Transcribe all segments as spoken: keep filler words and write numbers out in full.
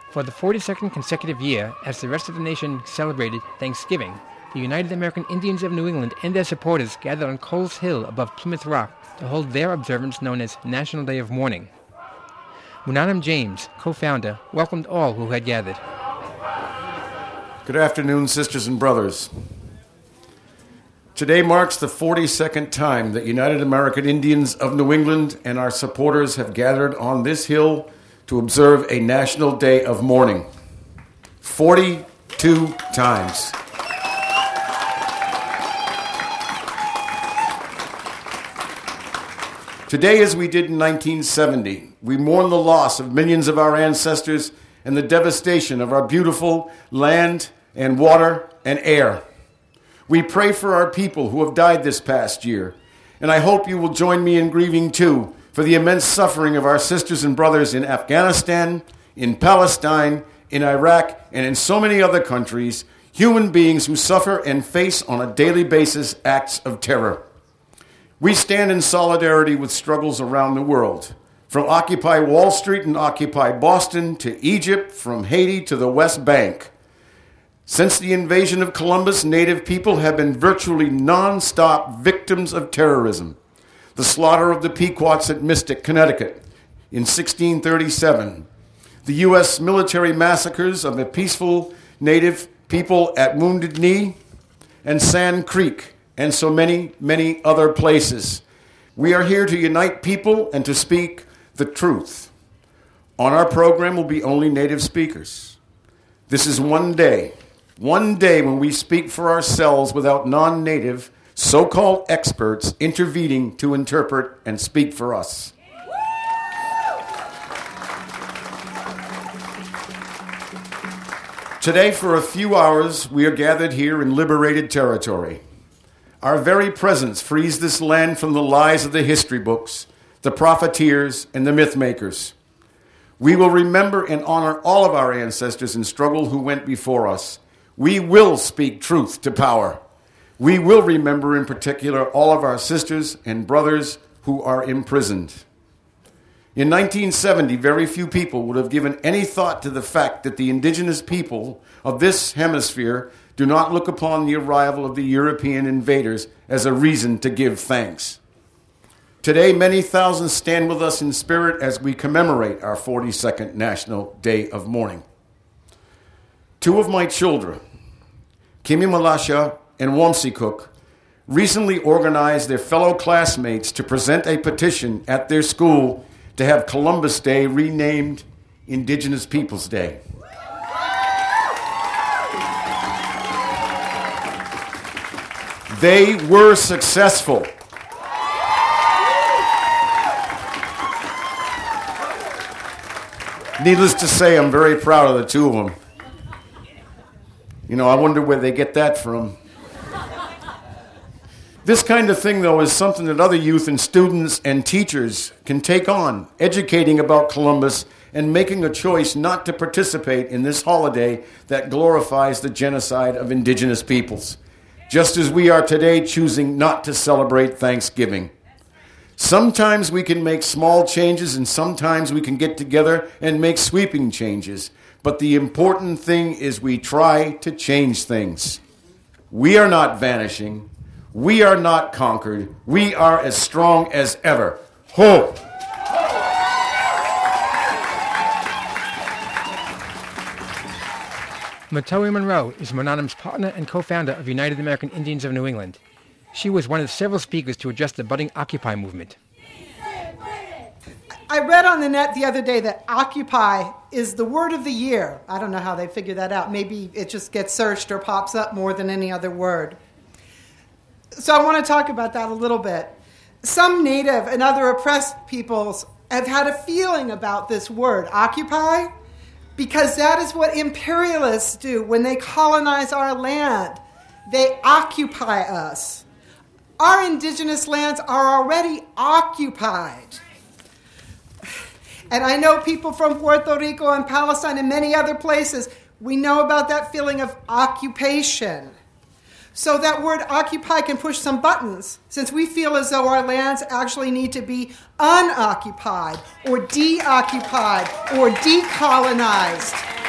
For the forty-second consecutive year, as the rest of the nation celebrated Thanksgiving, the United American Indians of New England and their supporters gathered on Coles Hill above Plymouth Rock to hold their observance known as National Day of Mourning. Munanam James, co-founder, welcomed all who had gathered. Good afternoon, sisters and brothers. Today marks the forty-second time that United American Indians of New England and our supporters have gathered on this hill to observe a National Day of Mourning. forty-two times. Today, as we did in nineteen seventy, we mourn the loss of millions of our ancestors and the devastation of our beautiful land and water and air. We pray for our people who have died this past year, and I hope you will join me in grieving too for the immense suffering of our sisters and brothers in Afghanistan, in Palestine, in Iraq, and in so many other countries, human beings who suffer and face on a daily basis acts of terror. We stand in solidarity with struggles around the world, from Occupy Wall Street and Occupy Boston to Egypt, from Haiti to the West Bank. Since the invasion of Columbus, Native people have been virtually non-stop victims of terrorism. The slaughter of the Pequots at Mystic, Connecticut in sixteen thirty-seven, the U S military massacres of the peaceful Native people at Wounded Knee and Sand Creek, and so many, many other places. We are here to unite people and to speak the truth. On our program will be only Native speakers. This is one day, one day when we speak for ourselves without non-Native, so-called experts intervening to interpret and speak for us. Today, for a few hours, we are gathered here in liberated territory. Our very presence frees this land from the lies of the history books, the profiteers, and the myth makers. We will remember and honor all of our ancestors in struggle who went before us. We will speak truth to power. We will remember in particular all of our sisters and brothers who are imprisoned. In nineteen seventy, very few people would have given any thought to the fact that the indigenous people of this hemisphere do not look upon the arrival of the European invaders as a reason to give thanks. Today, many thousands stand with us in spirit as we commemorate our forty-second National Day of Mourning. Two of my children, Kimi Malasha and Wamsi Cook, recently organized their fellow classmates to present a petition at their school to have Columbus Day renamed Indigenous Peoples Day. They were successful. Needless to say, I'm very proud of the two of them. You know, I wonder where they get that from. This kind of thing, though, is something that other youth and students and teachers can take on, educating about Columbus and making a choice not to participate in this holiday that glorifies the genocide of indigenous peoples, just as we are today choosing not to celebrate Thanksgiving. Sometimes we can make small changes and sometimes we can get together and make sweeping changes. But the important thing is we try to change things. We are not vanishing. We are not conquered. We are as strong as ever. Ho! Matoe Monroe is Munanam's partner and co-founder of United American Indians of New England. She was one of several speakers to address the budding Occupy movement. I read on the net the other day that Occupy is the word of the year. I don't know how they figure that out. Maybe it just gets searched or pops up more than any other word. So I want to talk about that a little bit. Some Native and other oppressed peoples have had a feeling about this word, Occupy, because that is what imperialists do when they colonize our land. They occupy us. Our indigenous lands are already occupied. And I know people from Puerto Rico and Palestine and many other places, we know about that feeling of occupation. So that word occupy can push some buttons, since we feel as though our lands actually need to be unoccupied or deoccupied or decolonized.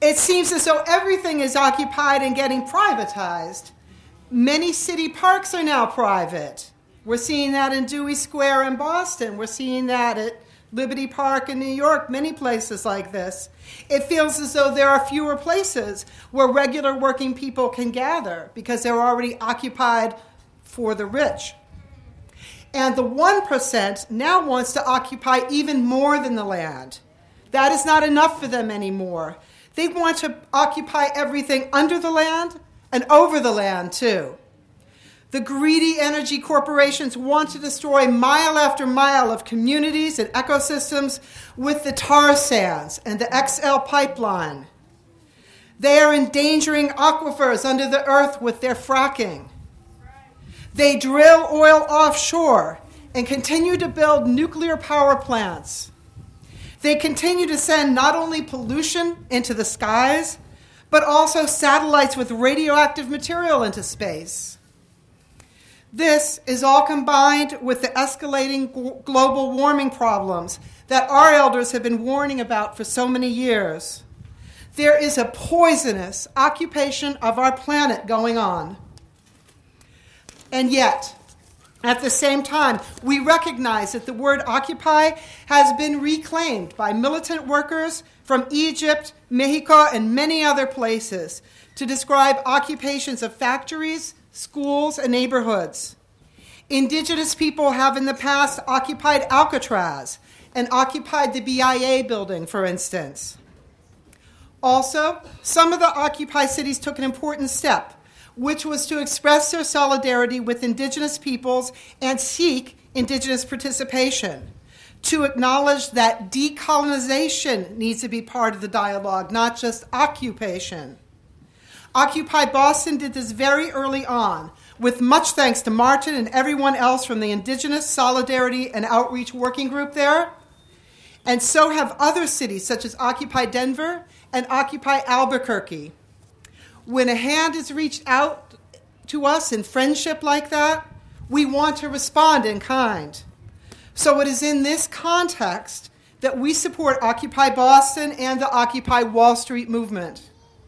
It seems as though everything is occupied and getting privatized. Many city parks are now private. We're seeing that in Dewey Square in Boston. We're seeing that at Liberty Park in New York, many places like this. It feels as though there are fewer places where regular working people can gather because they're already occupied for the rich. And the one percent now wants to occupy even more than the land. That is not enough for them anymore. They want to occupy everything under the land and over the land, too. The greedy energy corporations want to destroy mile after mile of communities and ecosystems with the tar sands and the X L pipeline. They are endangering aquifers under the earth with their fracking. They drill oil offshore and continue to build nuclear power plants. They continue to send not only pollution into the skies, but also satellites with radioactive material into space. This is all combined with the escalating global warming problems that our elders have been warning about for so many years. There is a poisonous occupation of our planet going on. And yet, at the same time, we recognize that the word occupy has been reclaimed by militant workers from Egypt, Mexico, and many other places to describe occupations of factories, schools, and neighborhoods. Indigenous people have in the past occupied Alcatraz and occupied the B I A building, for instance. Also, some of the occupied cities took an important step, which was to express their solidarity with indigenous peoples and seek indigenous participation, to acknowledge that decolonization needs to be part of the dialogue, not just occupation. Occupy Boston did this very early on, with much thanks to Martin and everyone else from the Indigenous Solidarity and Outreach Working Group there. And so have other cities such as Occupy Denver and Occupy Albuquerque. When a hand is reached out to us in friendship like that, we want to respond in kind. So it is in this context that we support Occupy Boston and the Occupy Wall Street movement.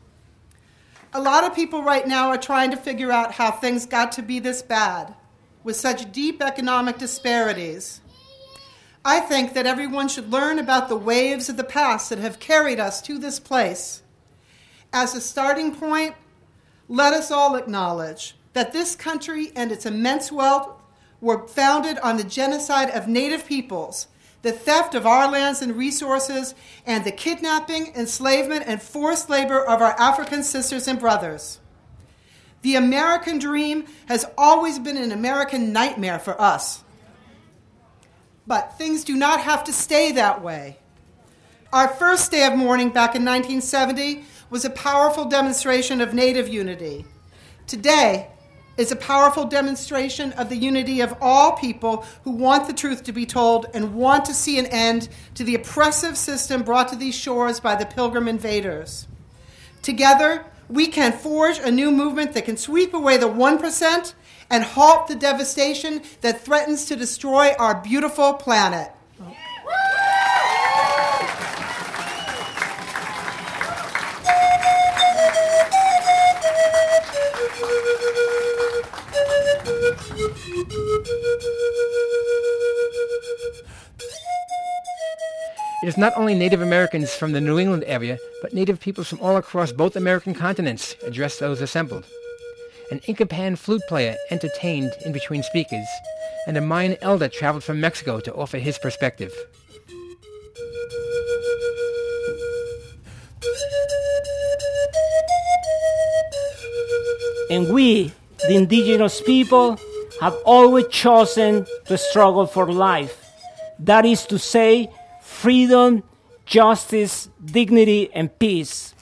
A lot of people right now are trying to figure out how things got to be this bad, with such deep economic disparities. I think that everyone should learn about the waves of the past that have carried us to this place. As a starting point, let us all acknowledge that this country and its immense wealth were founded on the genocide of Native peoples, the theft of our lands and resources, and the kidnapping, enslavement, and forced labor of our African sisters and brothers. The American dream has always been an American nightmare for us. But things do not have to stay that way. Our first day of mourning back in nineteen seventy was a powerful demonstration of Native unity. Today is a powerful demonstration of the unity of all people who want the truth to be told and want to see an end to the oppressive system brought to these shores by the Pilgrim invaders. Together, we can forge a new movement that can sweep away the one percent and halt the devastation that threatens to destroy our beautiful planet. It is not only Native Americans from the New England area, but Native peoples from all across both American continents addressed those assembled. An Inca Pan flute player entertained in between speakers, and a Mayan elder traveled from Mexico to offer his perspective. And we, the indigenous people, have always chosen to struggle for life. That is to say, freedom, justice, dignity, and peace.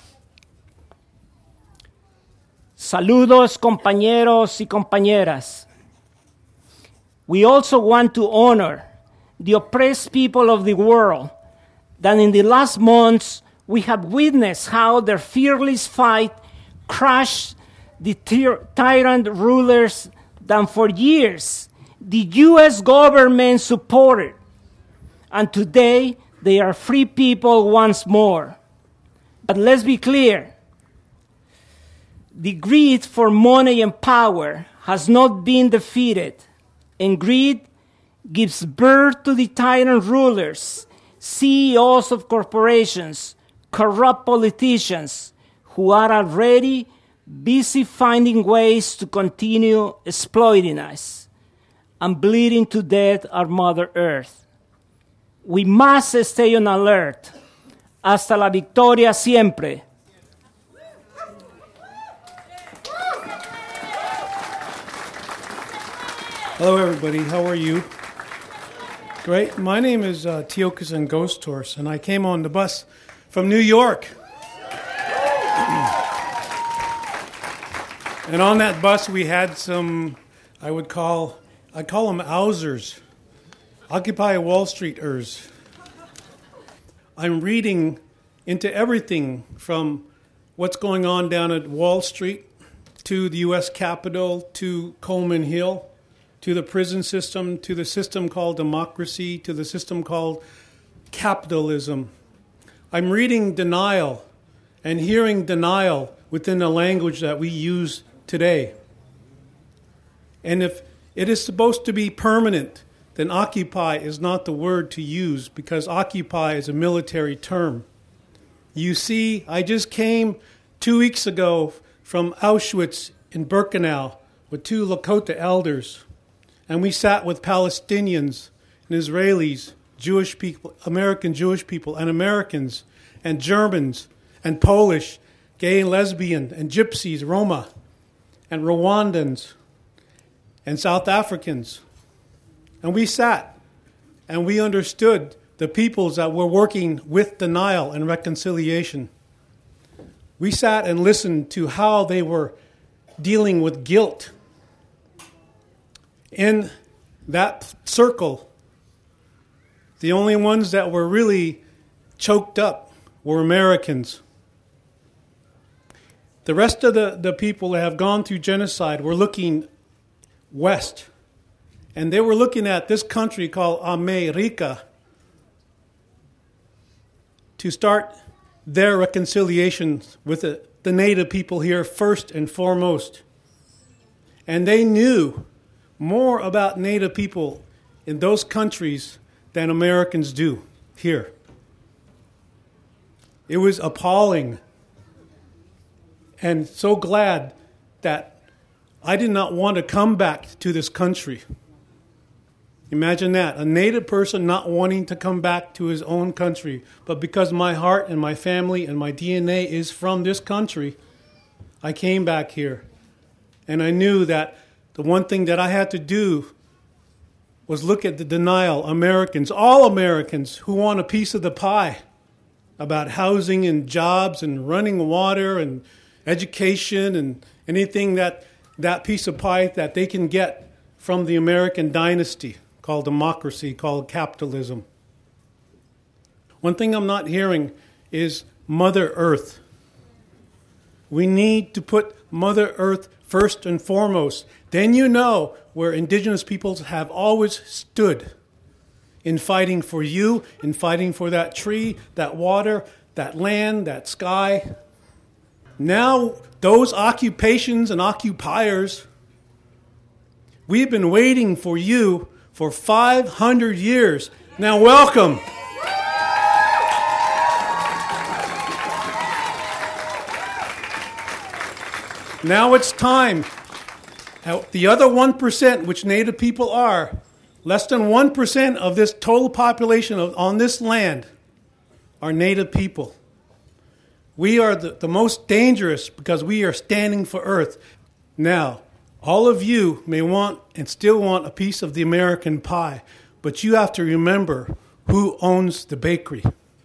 Saludos, compañeros y compañeras. We also want to honor the oppressed people of the world that in the last months we have witnessed how their fearless fight crushed the tyr- tyrant rulers that for years the U S government supported. And today they are free people once more. But let's be clear. The greed for money and power has not been defeated, and greed gives birth to the tyrant rulers, C E Os of corporations, corrupt politicians who are already busy finding ways to continue exploiting us and bleeding to death our Mother Earth. We must stay on alert. Hasta la victoria siempre. Hello, everybody. How are you? Great. My name is uh, Tiokasin Ghost Horse, and I came on the bus from New York. And on that bus, we had some, I would call, I call them Ausers, Occupy Wall Streeters. I'm reading into everything from what's going on down at Wall Street to the U S Capitol to Coleman Hill, to the prison system, to the system called democracy, to the system called capitalism. I'm reading denial and hearing denial within the language that we use today. And if it is supposed to be permanent, then occupy is not the word to use, because occupy is a military term. You see, I just came two weeks ago from Auschwitz in Birkenau with two Lakota elders, and we sat with Palestinians and Israelis, Jewish people, American Jewish people, and Americans, and Germans, and Polish, gay and lesbian, and gypsies, Roma, and Rwandans, and South Africans. And we sat, and we understood the peoples that were working with denial and reconciliation. We sat and listened to how they were dealing with guilt. In that circle, the only ones that were really choked up were Americans. The rest of the, the people that have gone through genocide were looking west. And they were looking at this country called America to start their reconciliation with the, the native people here first and foremost. And they knew more about native people in those countries than Americans do here. It was appalling. And so glad that I did not want to come back to this country. Imagine that, a native person not wanting to come back to his own country. But because my heart and my family and my D N A is from this country, I came back here. And I knew that the one thing that I had to do was look at the denial. Americans, all Americans who want a piece of the pie about housing and jobs and running water and education and anything that that piece of pie that they can get from the American dynasty called democracy, called capitalism. One thing I'm not hearing is Mother Earth. We need to put Mother Earth first and foremost. Then you know where indigenous peoples have always stood in fighting for you, in fighting for that tree, that water, that land, that sky. Now, those occupations and occupiers, we've been waiting for you for five hundred years. Now, welcome. Now it's time. The other one percent, which Native people are, less than one percent of this total population of, on this land are Native people. We are the, the most dangerous because we are standing for Earth. Now, all of you may want and still want a piece of the American pie, but you have to remember who owns the bakery.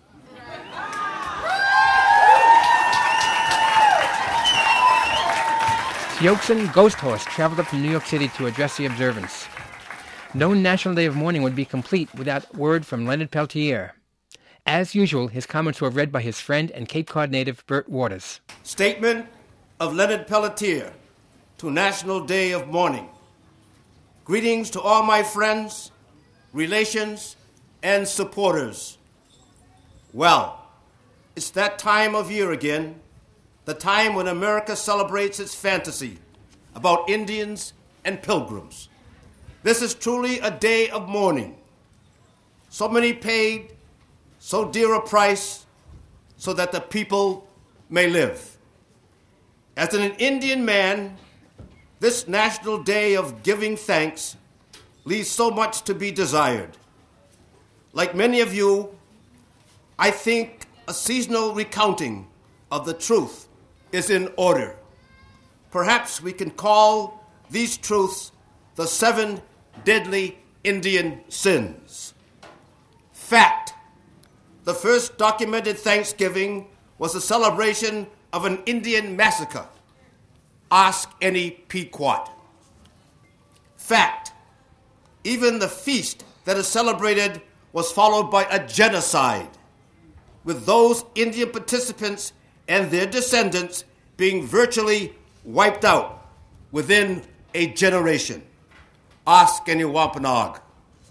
Tiokasin Ghost Horse traveled up to New York City to address the observance. No National Day of Mourning would be complete without word from Leonard Peltier. As usual, his comments were read by his friend and Cape Cod native Bert Waters. Statement of Leonard Peltier to National Day of Mourning. Greetings to all my friends, relations, and supporters. Well, it's that time of year again, the time when America celebrates its fantasy about Indians and pilgrims. This is truly a day of mourning. So many paid so dear a price so that the people may live. As an Indian man, this National Day of Giving Thanks leaves so much to be desired. Like many of you, I think a seasonal recounting of the truth is in order. Perhaps we can call these truths the seven deadly Indian sins. Fact: the first documented Thanksgiving was a celebration of an Indian massacre. Ask any Pequot. Fact: even the feast that is celebrated was followed by a genocide, with those Indian participants and their descendants being virtually wiped out within a generation. Ask any Wampanoag.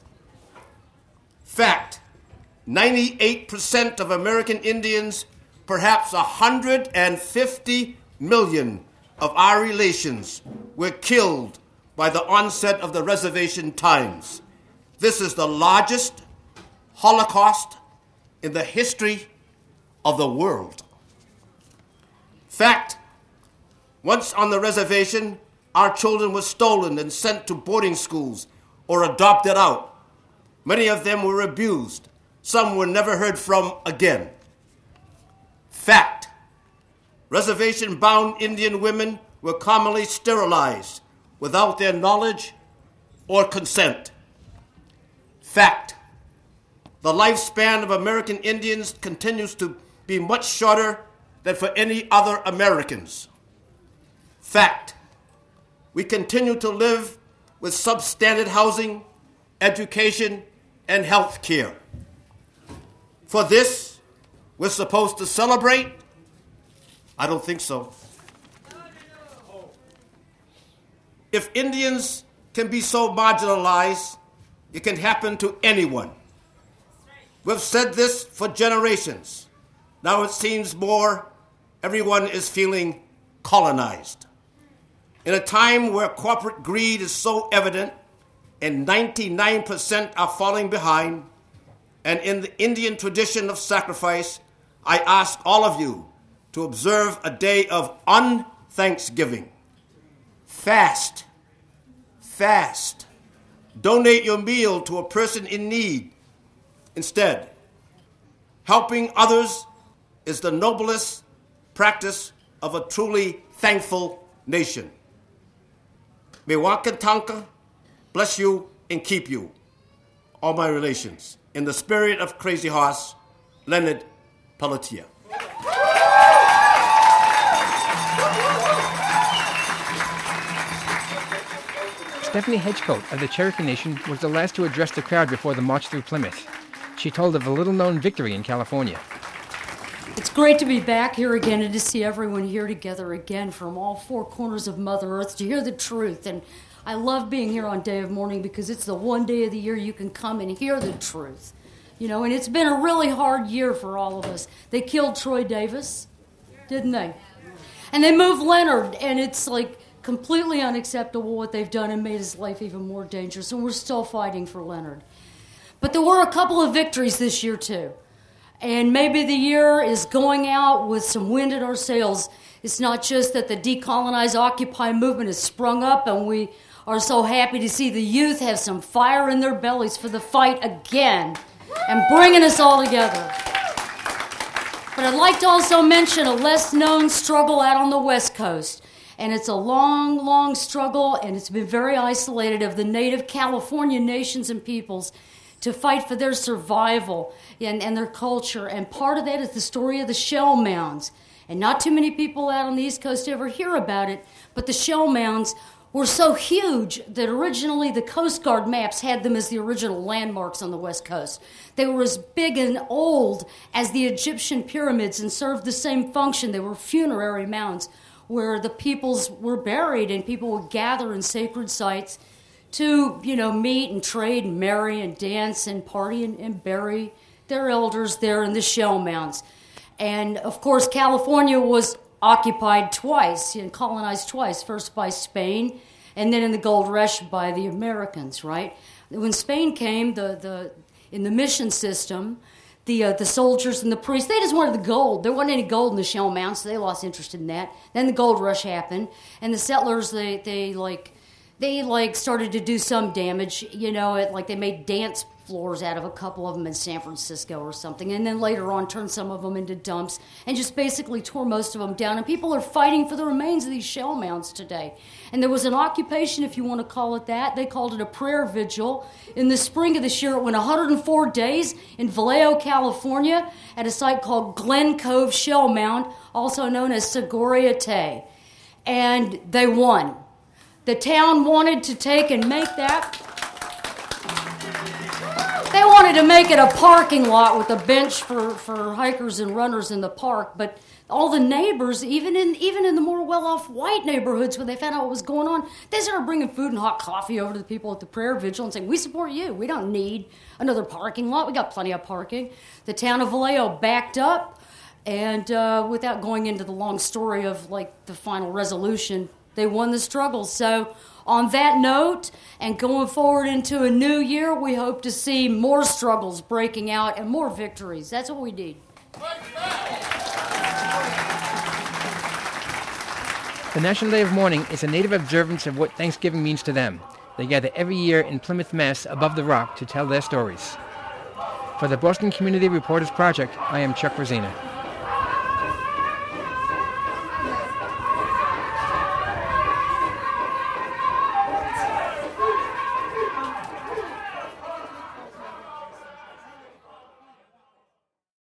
Fact: ninety-eight percent of American Indians, perhaps one hundred fifty million of our relations, were killed by the onset of the reservation times. This is the largest Holocaust in the history of the world. Fact: once on the reservation, our children were stolen and sent to boarding schools or adopted out. Many of them were abused. Some were never heard from again. Fact: reservation-bound Indian women were commonly sterilized without their knowledge or consent. Fact: the lifespan of American Indians continues to be much shorter than for any other Americans. Fact: we continue to live with substandard housing, education, and health care. For this, we're supposed to celebrate? I don't think so. If Indians can be so marginalized, it can happen to anyone. We've said this for generations. Now it seems more everyone is feeling colonized. In a time where corporate greed is so evident and ninety-nine percent are falling behind, and in the Indian tradition of sacrifice, I ask all of you to observe a day of unthanksgiving. Fast. Fast. Donate your meal to a person in need. Instead, helping others is the noblest practice of a truly thankful nation. May Wakantanka bless you and keep you, all my relations. In the spirit of Crazy Horse, Leonard Pelletier. Stephanie Hedgecote of the Cherokee Nation was the last to address the crowd before the march through Plymouth. She told of a little-known victory in California. It's great to be back here again and to see everyone here together again from all four corners of Mother Earth to hear the truth. And I love being here on Day of Mourning because it's the one day of the year you can come and hear the truth. You know, and it's been a really hard year for all of us. They killed Troy Davis, didn't they? And they moved Leonard, and it's like completely unacceptable what they've done and made his life even more dangerous, and we're still fighting for Leonard. But there were a couple of victories this year, too. And maybe the year is going out with some wind in our sails. It's not just that the Decolonize Occupy movement has sprung up, and we are so happy to see the youth have some fire in their bellies for the fight again and bringing us all together. But I'd like to also mention a less-known struggle out on the West Coast. And it's a long, long struggle, and it's been very isolated, of the native California nations and peoples to fight for their survival and, and their culture. And part of that is the story of the shell mounds. And not too many people out on the East Coast ever hear about it, but the shell mounds were so huge that originally the Coast Guard maps had them as the original landmarks on the West Coast. They were as big and old as the Egyptian pyramids and served the same function. They were funerary mounds where the peoples were buried, and people would gather in sacred sites to, you know, meet and trade and marry and dance and party and, and bury their elders there in the shell mounds. And, of course, California was occupied twice and colonized twice, first by Spain and then in the gold rush by the Americans, right? When Spain came, the, the in the mission system, the uh, the soldiers and the priests, they just wanted the gold. There wasn't any gold in the Shell Mounds, so they lost interest in that. Then the gold rush happened, and the settlers, they, they like, they like started to do some damage, you know, it, like they made dance floors out of a couple of them in San Francisco or something, and then later on turned some of them into dumps and just basically tore most of them down. And people are fighting for the remains of these shell mounds today. And there was an occupation, if you want to call it that. They called it a prayer vigil. In the spring of this year, it went one hundred four days in Vallejo, California, at a site called Glen Cove Shell Mound, also known as Sagoria Te. And they won. The town wanted to take and make that. They wanted to make it a parking lot with a bench for, for hikers and runners in the park, but all the neighbors, even in even in the more well-off white neighborhoods, when they found out what was going on, they started bringing food and hot coffee over to the people at the prayer vigil and saying, "We support you. We don't need another parking lot. We got plenty of parking." The town of Vallejo backed up, and uh, without going into the long story of like the final resolution, they won the struggle. So on that note, and going forward into a new year, we hope to see more struggles breaking out and more victories. That's what we need. The National Day of Mourning is a native observance of what Thanksgiving means to them. They gather every year in Plymouth, Mass, above the rock to tell their stories. For the Boston Community Reporters Project, I am Chuck Rosina.